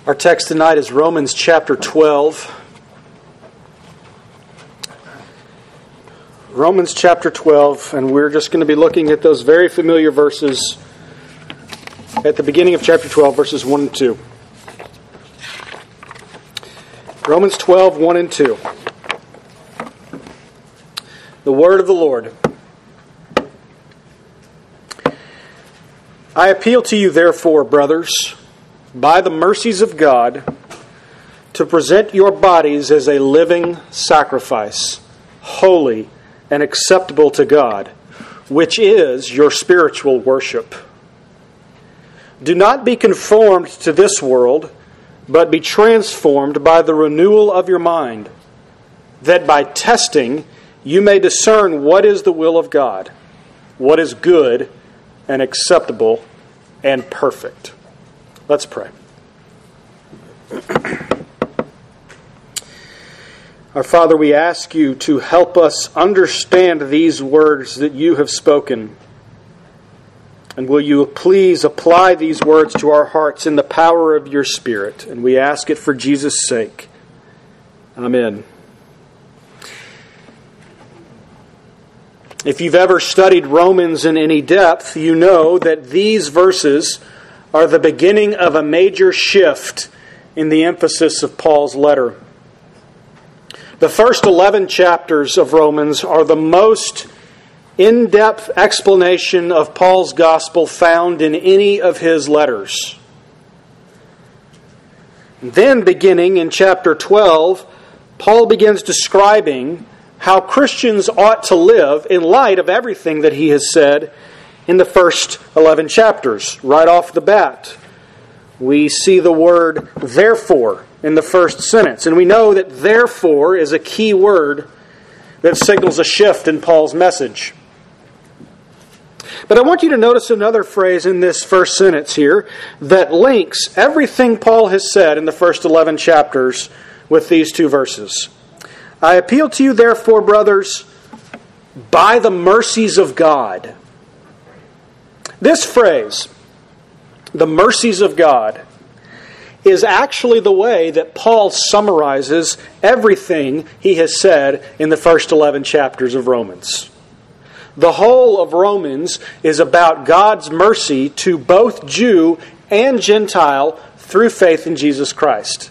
Our text tonight is Romans chapter 12. Romans chapter 12, and we're just going to be looking at those very familiar verses at the beginning of chapter 12, verses 1 and 2. Romans 12, 1 and 2. The word of the Lord. I appeal to you, therefore, brothers, by the mercies of God, to present your bodies as a living sacrifice, holy and acceptable to God, which is your spiritual worship. Do not be conformed to this world, but be transformed by the renewal of your mind, that by testing you may discern what is the will of God, what is good and acceptable and perfect. Let's pray. Our Father, we ask you to help us understand these words that you have spoken. And will you please apply these words to our hearts in the power of your Spirit? And we ask it for Jesus' sake. Amen. If you've ever studied Romans in any depth, you know that these verses are the beginning of a major shift in the emphasis of Paul's letter. The first 11 chapters of Romans are the most in-depth explanation of Paul's gospel found in any of his letters. Then, beginning in chapter 12, Paul begins describing how Christians ought to live in light of everything that he has said in the first 11 chapters. Right off the bat, we see the word therefore in the first sentence. And we know that therefore is a key word that signals a shift in Paul's message. But I want you to notice another phrase in this first sentence here that links everything Paul has said in the first 11 chapters with these two verses. I appeal to you, therefore, brothers, by the mercies of God. This phrase, the mercies of God, is actually the way that Paul summarizes everything he has said in the first 11 chapters of Romans. The whole of Romans is about God's mercy to both Jew and Gentile through faith in Jesus Christ.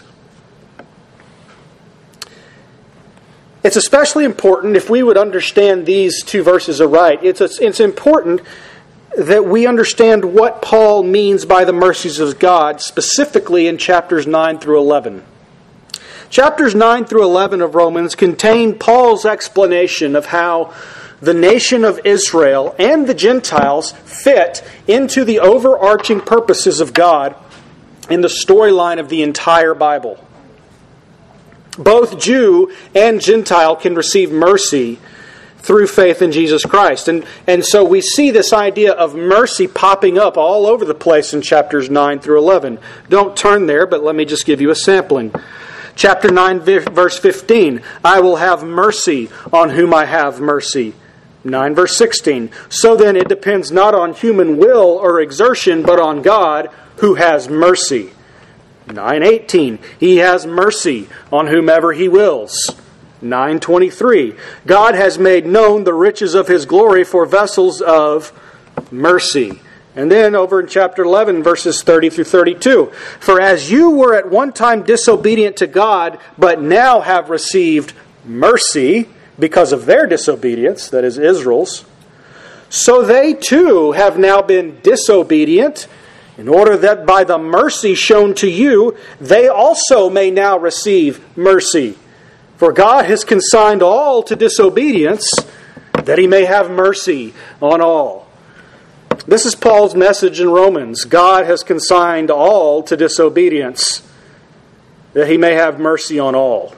It's especially important if we would understand these two verses aright. It's important that we understand what Paul means by the mercies of God, specifically in chapters 9 through 11. Chapters 9 through 11 of Romans contain Paul's explanation of how the nation of Israel and the Gentiles fit into the overarching purposes of God in the storyline of the entire Bible. Both Jew and Gentile can receive mercy through faith in Jesus Christ. And so we see this idea of mercy popping up all over the place in chapters 9 through 11. Don't turn there, but let me just give you a sampling. Chapter 9, verse 15, I will have mercy on whom I have mercy. 9, verse 16, so then it depends not on human will or exertion, but on God who has mercy. 9:18, He has mercy on whomever He wills. 9:23, God has made known the riches of His glory for vessels of mercy. And then over in chapter 11, verses 30 through 32, for as you were at one time disobedient to God, but now have received mercy because of their disobedience, that is Israel's, so they too have now been disobedient, in order that by the mercy shown to you, they also may now receive mercy. For God has consigned all to disobedience, that He may have mercy on all. This is Paul's message in Romans. God has consigned all to disobedience, that He may have mercy on all.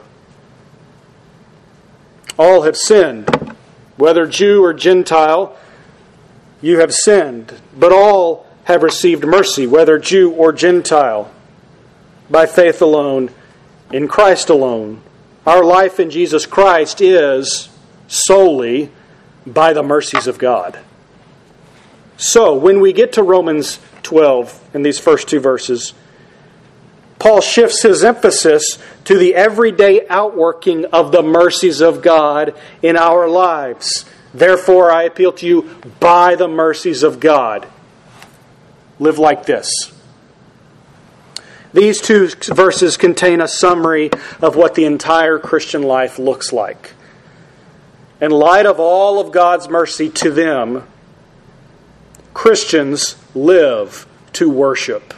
All have sinned. Whether Jew or Gentile, you have sinned. But all have received mercy, whether Jew or Gentile, by faith alone, in Christ alone. Our life in Jesus Christ is solely by the mercies of God. So, when we get to Romans 12 in these first two verses, Paul shifts his emphasis to the everyday outworking of the mercies of God in our lives. Therefore, I appeal to you by the mercies of God. Live like this. These two verses contain a summary of what the entire Christian life looks like. In light of all of God's mercy to them, Christians live to worship.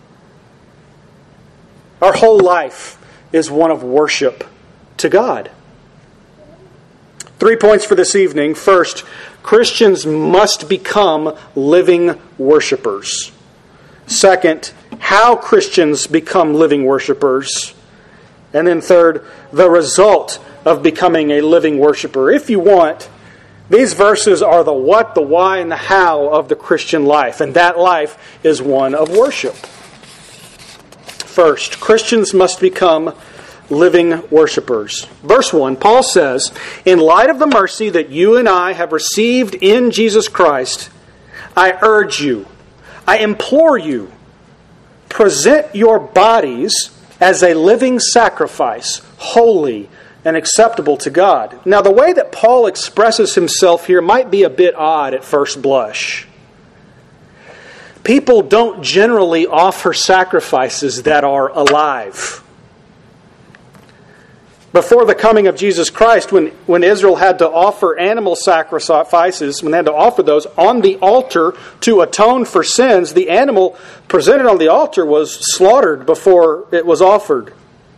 Our whole life is one of worship to God. 3 points for this evening. First, Christians must become living worshipers. Second, how Christians become living worshipers. And then third, the result of becoming a living worshiper. If you want, these verses are the what, the why, and the how of the Christian life. And that life is one of worship. First, Christians must become living worshipers. Verse 1, Paul says, in light of the mercy that you and I have received in Jesus Christ, I urge you, I implore you, present your bodies as a living sacrifice, holy and acceptable to God. Now, the way that Paul expresses himself here might be a bit odd at first blush. People don't generally offer sacrifices that are alive. Before the coming of Jesus Christ, when Israel had to offer animal sacrifices, when they had to offer those on the altar to atone for sins, the animal presented on the altar was slaughtered before it was offered.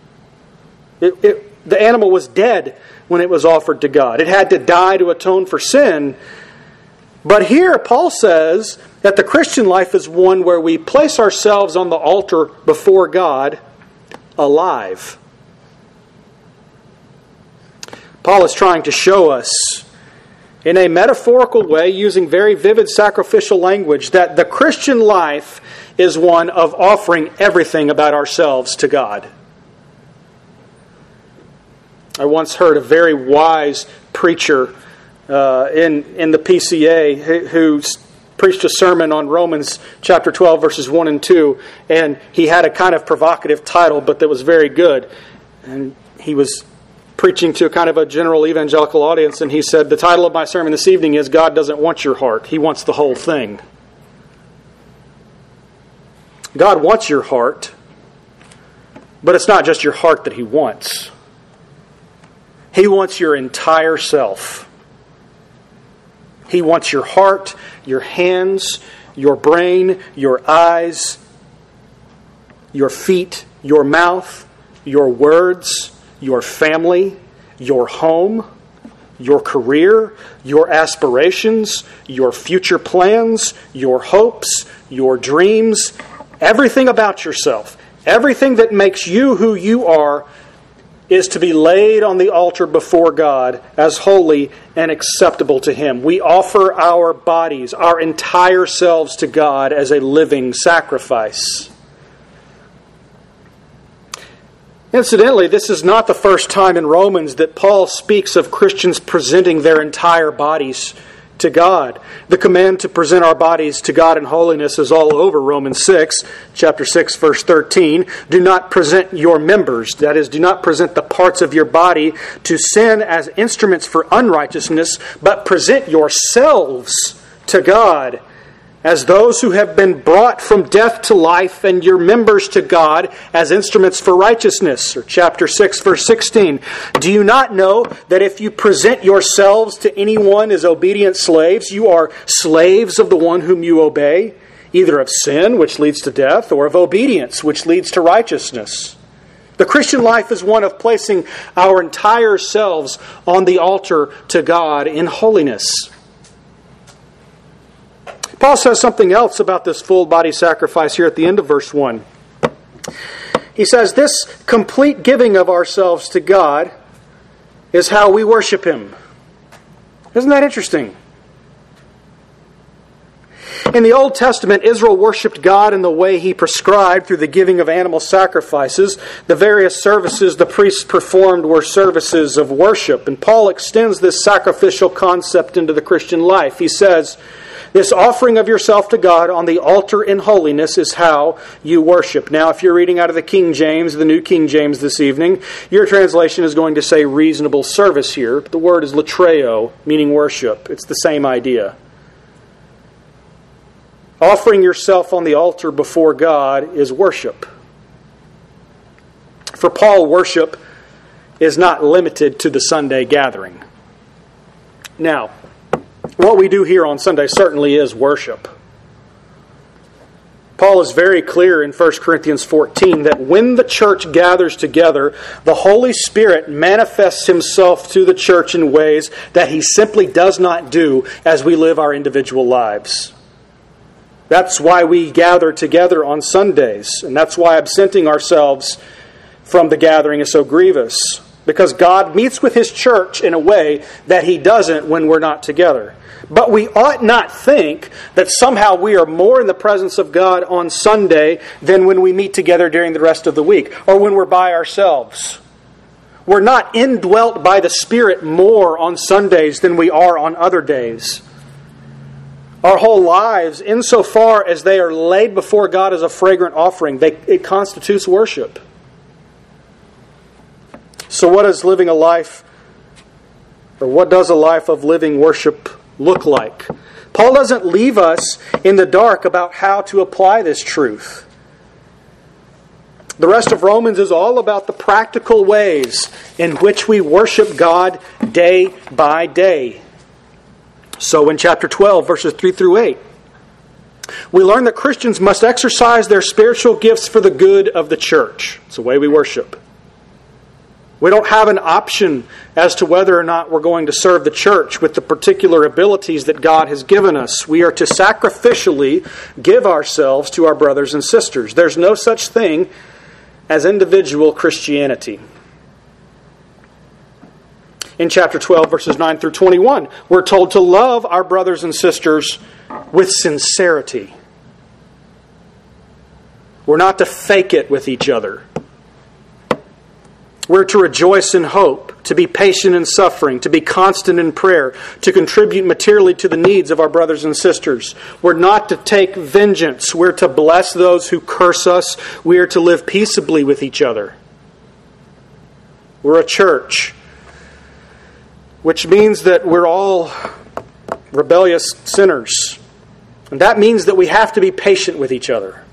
The animal was dead when it was offered to God. It had to die to atone for sin. But here Paul says that the Christian life is one where we place ourselves on the altar before God alive. Paul is trying to show us in a metaphorical way, using very vivid sacrificial language, that the Christian life is one of offering everything about ourselves to God. I once heard a very wise preacher in the PCA who preached a sermon on Romans chapter 12, verses 1 and 2, and he had a kind of provocative title, but that was very good. And he was preaching to kind of a general evangelical audience, and he said, the title of my sermon this evening is God doesn't want your heart, He wants the whole thing. God wants your heart, but it's not just your heart that He wants. He wants your entire self. He wants your heart, your hands, your brain, your eyes, your feet, your mouth, your words, your family, your home, your career, your aspirations, your future plans, your hopes, your dreams, everything about yourself, everything that makes you who you are is to be laid on the altar before God as holy and acceptable to Him. We offer our bodies, our entire selves to God as a living sacrifice. Incidentally, this is not the first time in Romans that Paul speaks of Christians presenting their entire bodies to God. The command to present our bodies to God in holiness is all over Romans 6, chapter 6, verse 13. Do not present your members, that is, do not present the parts of your body to sin as instruments for unrighteousness, but present yourselves to God as those who have been brought from death to life, and your members to God as instruments for righteousness. Or chapter 6, verse 16. Do you not know that if you present yourselves to anyone as obedient slaves, you are slaves of the one whom you obey, either of sin, which leads to death, or of obedience, which leads to righteousness? The Christian life is one of placing our entire selves on the altar to God in holiness. Paul says something else about this full body sacrifice here at the end of verse 1. He says, this complete giving of ourselves to God is how we worship Him. Isn't that interesting? In the Old Testament, Israel worshipped God in the way He prescribed through the giving of animal sacrifices. The various services the priests performed were services of worship. And Paul extends this sacrificial concept into the Christian life. He says, This offering of yourself to God on the altar in holiness is how you worship. Now, if you're reading out of the King James, the New King James this evening, your translation is going to say reasonable service here. The word is latreo, meaning worship. It's the same idea. Offering yourself on the altar before God is worship. For Paul, worship is not limited to the Sunday gathering. Now, what we do here on Sunday certainly is worship. Paul is very clear in 1 Corinthians 14 that when the church gathers together, the Holy Spirit manifests Himself to the church in ways that He simply does not do as we live our individual lives. That's why we gather together on Sundays, and that's why absenting ourselves from the gathering is so grievous. Because God meets with His church in a way that He doesn't when we're not together. But we ought not think that somehow we are more in the presence of God on Sunday than when we meet together during the rest of the week, or when we're by ourselves. We're not indwelt by the Spirit more on Sundays than we are on other days. Our whole lives, insofar as they are laid before God as a fragrant offering, it constitutes worship. So what is living a life, or what does a life of living worship look like? Paul doesn't leave us in the dark about how to apply this truth. The rest of Romans is all about the practical ways in which we worship God day by day. So in chapter 12, verses 3 through 8, we learn that Christians must exercise their spiritual gifts for the good of the church. It's the way we worship. We don't have an option as to whether or not we're going to serve the church with the particular abilities that God has given us. We are to sacrificially give ourselves to our brothers and sisters. There's no such thing as individual Christianity. In chapter 12, verses 9 through 21, we're told to love our brothers and sisters with sincerity. We're not to fake it with each other. We're to rejoice in hope, to be patient in suffering, to be constant in prayer, to contribute materially to the needs of our brothers and sisters. We're not to take vengeance. We're to bless those who curse us. We are to live peaceably with each other. We're a church, which means that we're all rebellious sinners. And that means that we have to be patient with each other.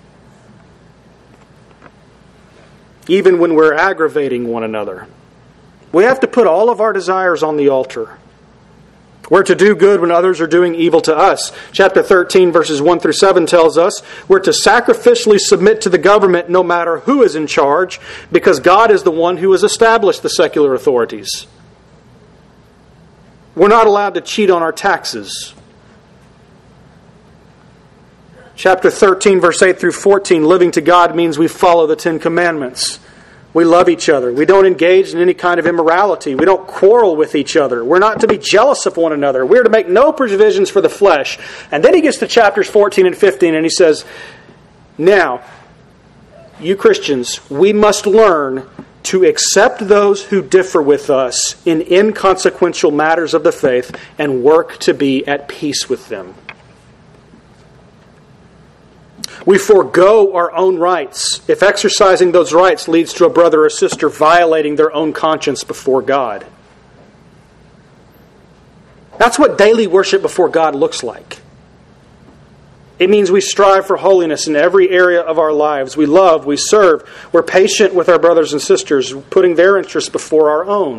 Even when we're aggravating one another. We have to put all of our desires on the altar. We're to do good when others are doing evil to us. Chapter 13, verses 1 through 7 tells us we're to sacrificially submit to the government no matter who is in charge, because God is the one who has established the secular authorities. We're not allowed to cheat on our taxes. Chapter 13, verse 8 through 14, living to God means we follow the Ten Commandments. We love each other. We don't engage in any kind of immorality. We don't quarrel with each other. We're not to be jealous of one another. We're to make no provisions for the flesh. And then he gets to chapters 14 and 15 and he says, now, you Christians, we must learn to accept those who differ with us in inconsequential matters of the faith and work to be at peace with them. We forego our own rights if exercising those rights leads to a brother or sister violating their own conscience before God. That's what daily worship before God looks like. It means we strive for holiness in every area of our lives. We love, we serve, we're patient with our brothers and sisters, putting their interests before our own.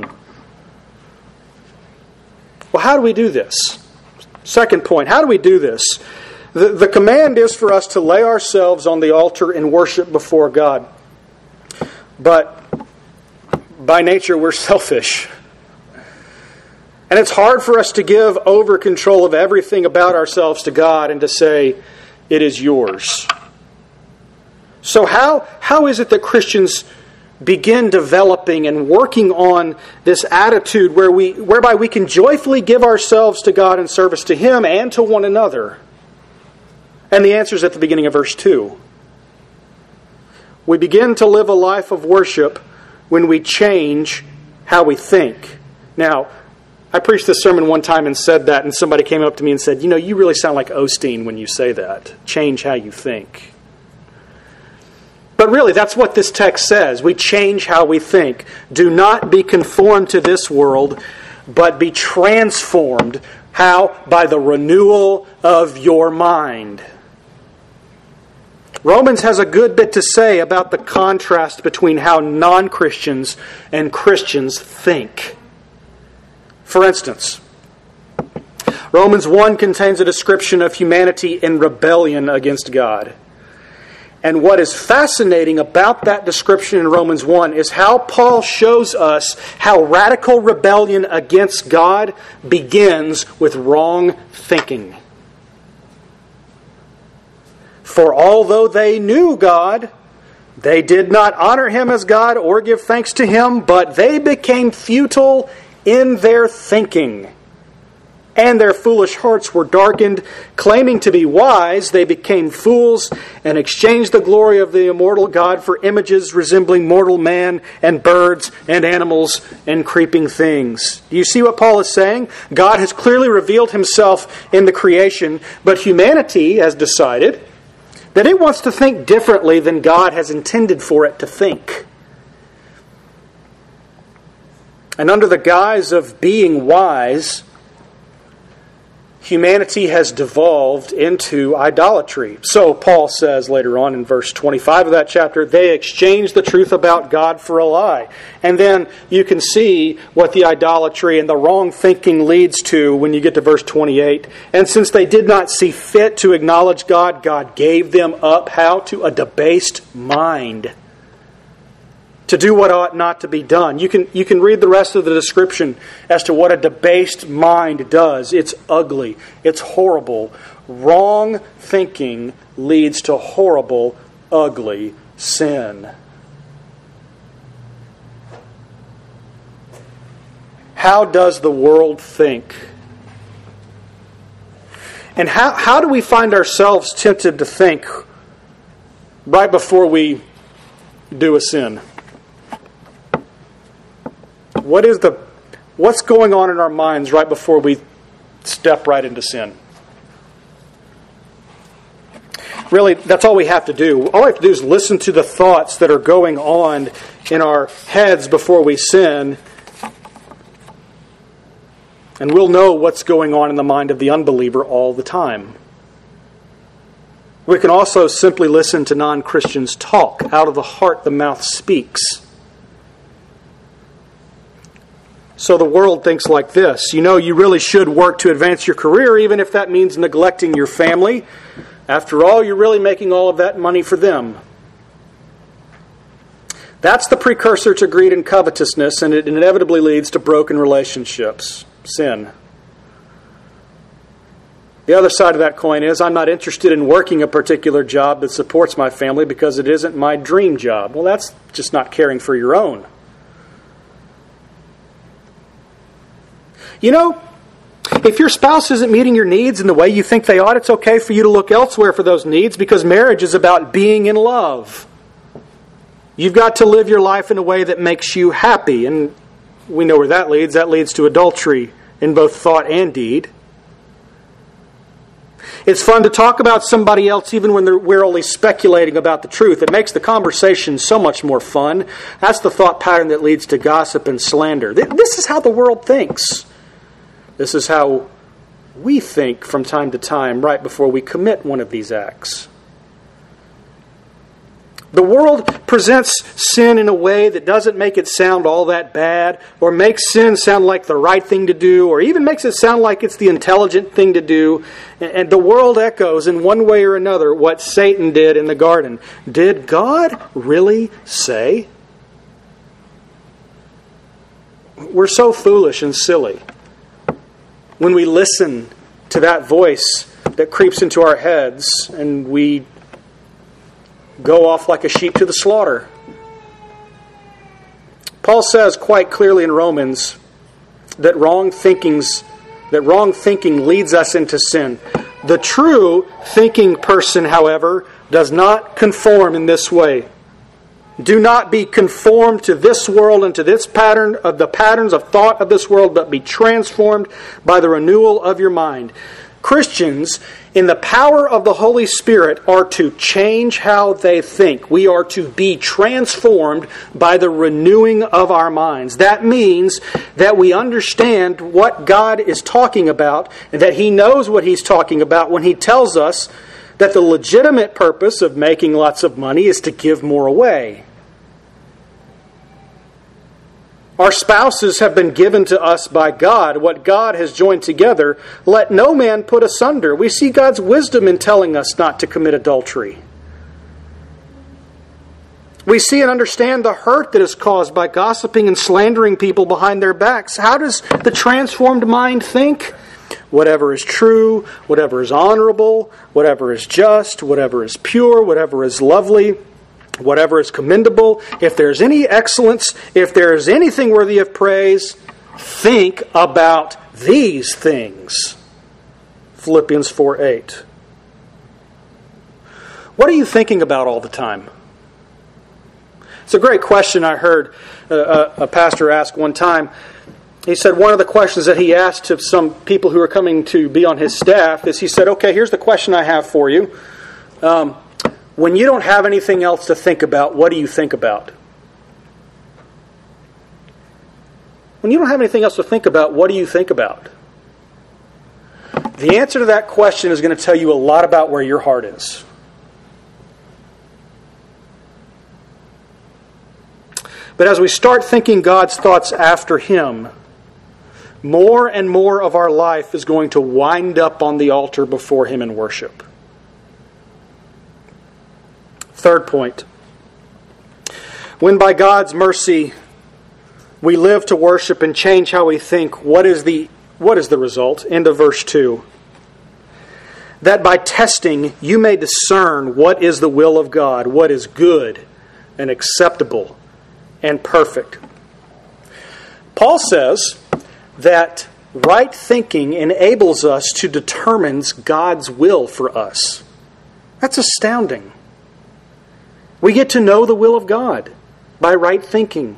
Well, how do we do this? Second point, how do we do this? The command is for us to lay ourselves on the altar and worship before God. But by nature, we're selfish. And it's hard for us to give over control of everything about ourselves to God and to say, it is yours. So how is it that Christians begin developing and working on this attitude whereby we can joyfully give ourselves to God in service to Him and to one another? And the answer is at the beginning of verse 2. We begin to live a life of worship when we change how we think. Now, I preached this sermon one time and said that, and somebody came up to me and said, you really sound like Osteen when you say that. Change how you think. But really, that's what this text says. We change how we think. Do not be conformed to this world, but be transformed. How? By the renewal of your mind. Romans has a good bit to say about the contrast between how non-Christians and Christians think. For instance, Romans 1 contains a description of humanity in rebellion against God. And what is fascinating about that description in Romans 1 is how Paul shows us how radical rebellion against God begins with wrong thinking. For although they knew God, they did not honor Him as God or give thanks to Him, but they became futile in their thinking. And their foolish hearts were darkened. Claiming to be wise, they became fools and exchanged the glory of the immortal God for images resembling mortal man and birds and animals and creeping things. Do you see what Paul is saying? God has clearly revealed Himself in the creation, but humanity has decided that it wants to think differently than God has intended for it to think. And under the guise of being wise, humanity has devolved into idolatry. So Paul says later on in verse 25 of that chapter, they exchanged the truth about God for a lie. And then you can see what the idolatry and the wrong thinking leads to when you get to verse 28. And since they did not see fit to acknowledge God, God gave them up, how? To a debased mind, to do what ought not to be done. You can read the rest of the description as to what a debased mind does. It's ugly. It's horrible. Wrong thinking leads to horrible, ugly sin. How does the world think? And how do we find ourselves tempted to think right before we do a sin? What's going on in our minds right before we step right into sin? Really, that's all we have to do. All we have to do is listen to the thoughts that are going on in our heads before we sin, and we'll know what's going on in the mind of the unbeliever all the time. We can also simply listen to non-Christians talk. Out of the heart, the mouth speaks. So the world thinks like this. You really should work to advance your career, even if that means neglecting your family. After all, you're really making all of that money for them. That's the precursor to greed and covetousness, and it inevitably leads to broken relationships, sin. The other side of that coin is, I'm not interested in working a particular job that supports my family because it isn't my dream job. Well, that's just not caring for your own. If your spouse isn't meeting your needs in the way you think they ought, it's okay for you to look elsewhere for those needs, because marriage is about being in love. You've got to live your life in a way that makes you happy, and we know where that leads. That leads to adultery in both thought and deed. It's fun to talk about somebody else even when we're only speculating about the truth. It makes the conversation so much more fun. That's the thought pattern that leads to gossip and slander. This is how the world thinks. This is how we think from time to time right before we commit one of these acts. The world presents sin in a way that doesn't make it sound all that bad, or makes sin sound like the right thing to do, or even makes it sound like it's the intelligent thing to do. And the world echoes in one way or another what Satan did in the garden. Did God really say? We're so foolish and silly when we listen to that voice that creeps into our heads and we go off like a sheep to the slaughter. Paul says quite clearly in Romans that wrong thinking leads us into sin. The true thinking person, however, does not conform in this way. Do not be conformed to this world and to this pattern of the patterns of thought of this world, but be transformed by the renewal of your mind. Christians, in the power of the Holy Spirit, are to change how they think. We are to be transformed by the renewing of our minds. That means that we understand what God is talking about and that He knows what He's talking about when He tells us that the legitimate purpose of making lots of money is to give more away. Our spouses have been given to us by God. What God has joined together, let no man put asunder. We see God's wisdom in telling us not to commit adultery. We see and understand the hurt that is caused by gossiping and slandering people behind their backs. How does the transformed mind think? Whatever is true, whatever is honorable, whatever is just, whatever is pure, whatever is lovely, whatever is commendable, if there's any excellence, if there is anything worthy of praise, think about these things. Philippians 4:8. What are you thinking about all the time? It's a great question I heard a pastor ask one time. He said one of the questions that he asked to some people who are coming to be on his staff is, he said, okay, here's the question I have for you. When you don't have anything else to think about, what do you think about? When you don't have anything else to think about, what do you think about? The answer to that question is going to tell you a lot about where your heart is. But as we start thinking God's thoughts after Him, more and more of our life is going to wind up on the altar before Him in worship. Third point. When by God's mercy we live to worship and change how we think, what is the result? End of verse 2. That by testing you may discern what is the will of God, what is good and acceptable and perfect. Paul says that right thinking enables us to determine God's will for us. That's astounding. We get to know the will of God by right thinking.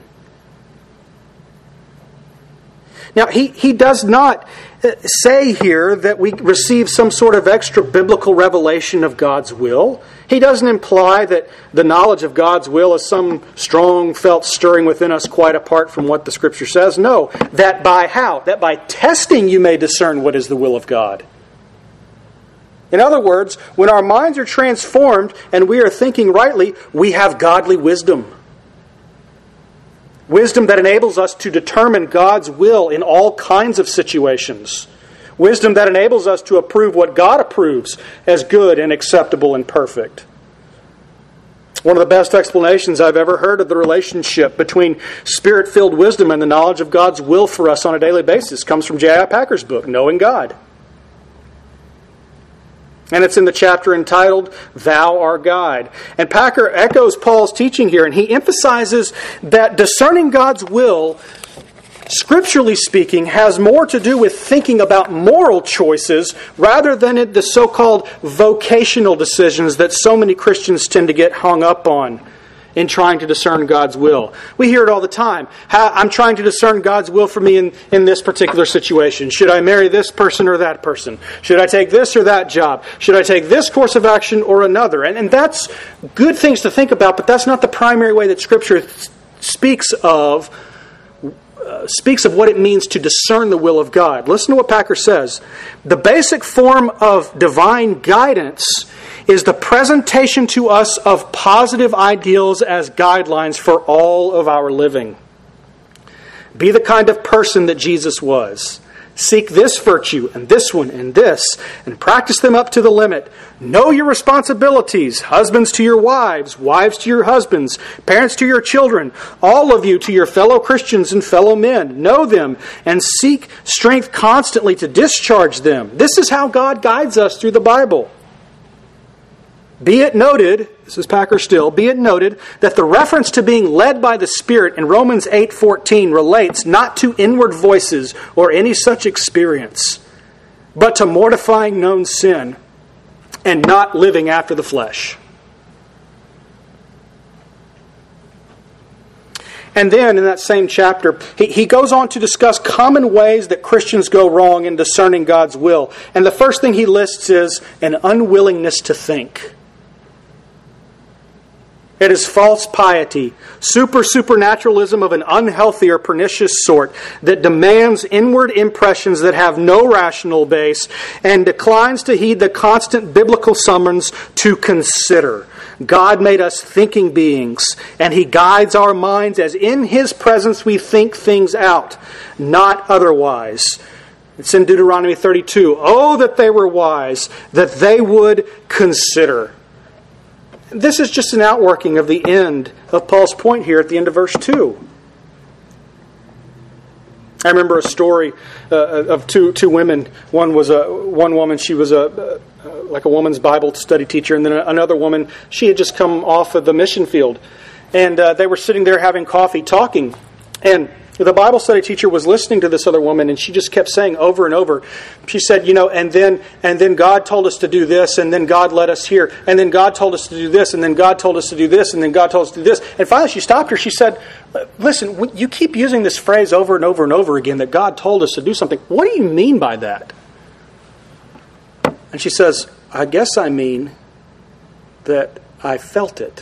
Now, he does not say here that we receive some sort of extra biblical revelation of God's will. He doesn't imply that the knowledge of God's will is some strong felt stirring within us quite apart from what the Scripture says. No, that by how? That by testing you may discern what is the will of God. In other words, when our minds are transformed and we are thinking rightly, we have godly wisdom. Wisdom that enables us to determine God's will in all kinds of situations. Wisdom that enables us to approve what God approves as good and acceptable and perfect. One of the best explanations I've ever heard of the relationship between Spirit-filled wisdom and the knowledge of God's will for us on a daily basis comes from J.I. Packer's book, Knowing God. And it's in the chapter entitled, Thou Our Guide. And Packer echoes Paul's teaching here, and he emphasizes that discerning God's will, scripturally speaking, has more to do with thinking about moral choices rather than the so-called vocational decisions that so many Christians tend to get hung up on in trying to discern God's will. We hear it all the time. I'm trying to discern God's will for me in this particular situation. Should I marry this person or that person? Should I take this or that job? Should I take this course of action or another? And that's good things to think about, but that's not the primary way that Scripture speaks of what it means to discern the will of God. Listen to what Packer says. The basic form of divine guidance is the presentation to us of positive ideals as guidelines for all of our living. Be the kind of person that Jesus was. Seek this virtue and this one and this, and practice them up to the limit. Know your responsibilities, husbands to your wives, wives to your husbands, parents to your children, all of you to your fellow Christians and fellow men. Know them and seek strength constantly to discharge them. This is how God guides us through the Bible. Be it noted, this is Packer still, be it noted that the reference to being led by the Spirit in Romans 8:14 relates not to inward voices or any such experience, but to mortifying known sin and not living after the flesh. And then in that same chapter, he goes on to discuss common ways that Christians go wrong in discerning God's will. And the first thing he lists is an unwillingness to think. It is false piety, supernaturalism of an unhealthy or pernicious sort that demands inward impressions that have no rational base and declines to heed the constant biblical summons to consider. God made us thinking beings, and He guides our minds as in His presence we think things out, not otherwise. It's in Deuteronomy 32. Oh, that they were wise, that they would consider. This is just an outworking of the end of Paul's point here at the end of verse 2. I remember a story of two women. One woman, she was like a woman's Bible study teacher, and then another woman, she had just come off of the mission field. And they were sitting there having coffee, talking. And the Bible study teacher was listening to this other woman, and she just kept saying over and over, she said, and then God told us to do this, and then God led us here, and then God told us to do this, and then God told us to do this, and then God told us to do this. And finally she stopped her. She said, listen, you keep using this phrase over and over and over again that God told us to do something. What do you mean by that? And she says, I guess I mean that I felt it.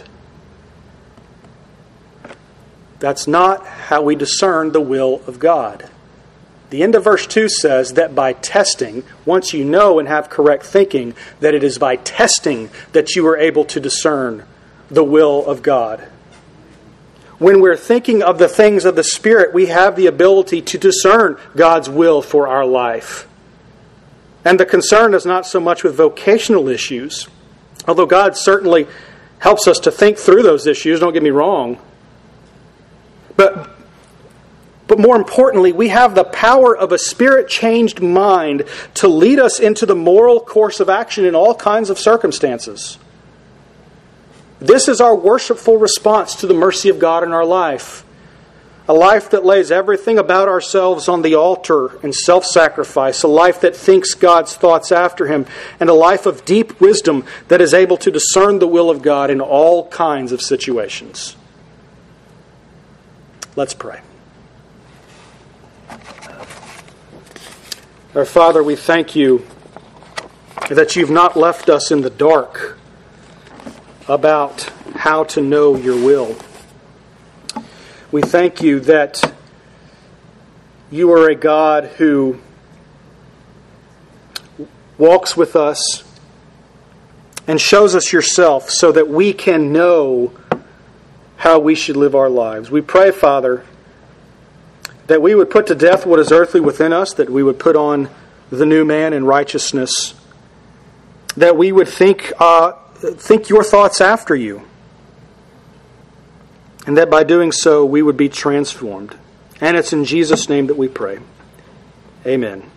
That's not how we discern the will of God. The end of verse 2 says that by testing, once you know and have correct thinking, that it is by testing that you are able to discern the will of God. When we're thinking of the things of the Spirit, we have the ability to discern God's will for our life. And the concern is not so much with vocational issues, although God certainly helps us to think through those issues, don't get me wrong. But more importantly, we have the power of a Spirit-changed mind to lead us into the moral course of action in all kinds of circumstances. This is our worshipful response to the mercy of God in our life. A life that lays everything about ourselves on the altar in self-sacrifice. A life that thinks God's thoughts after Him. And a life of deep wisdom that is able to discern the will of God in all kinds of situations. Let's pray. Our Father, we thank You that You've not left us in the dark about how to know Your will. We thank You that You are a God who walks with us and shows us Yourself so that we can know how we should live our lives. We pray, Father, that we would put to death what is earthly within us, that we would put on the new man in righteousness, that we would think Your thoughts after You, and that by doing so we would be transformed. And it's in Jesus' name that we pray. Amen.